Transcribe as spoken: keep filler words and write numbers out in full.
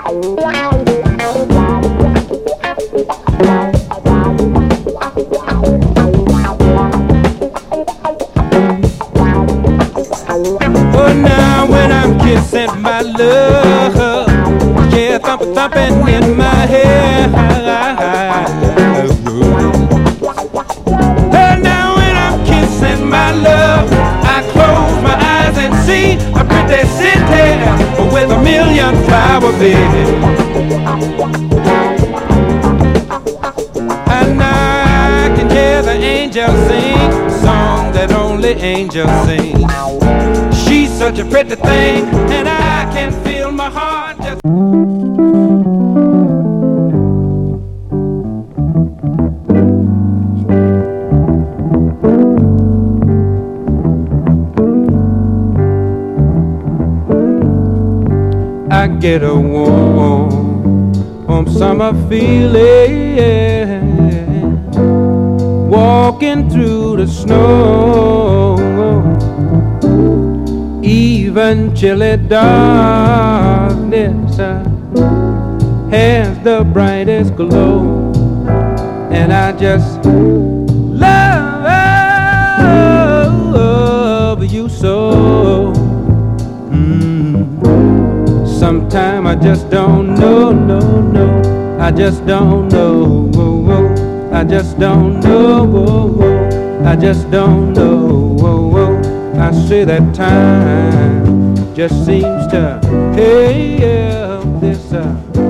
Oh, now when I'm kissing my love, yeah, thump thumping in my head. Oh, now when I'm kissing my love, I close my eyes and see a pretty city with a million flower beds. And I can hear the angels sing a song that only angels sing. She's such a pretty thing, and I can feel my heart just... I get a warm, warm summer feeling, walking through the snow. Even chilly darkness uh, has the brightest glow, and I just love you so. Mm. Sometime I just don't know, no, no, I just don't know, whoa, whoa. I just don't know, whoa, whoa. I just don't know, whoa, whoa. I say that time just seems to, hey, yeah, this uh,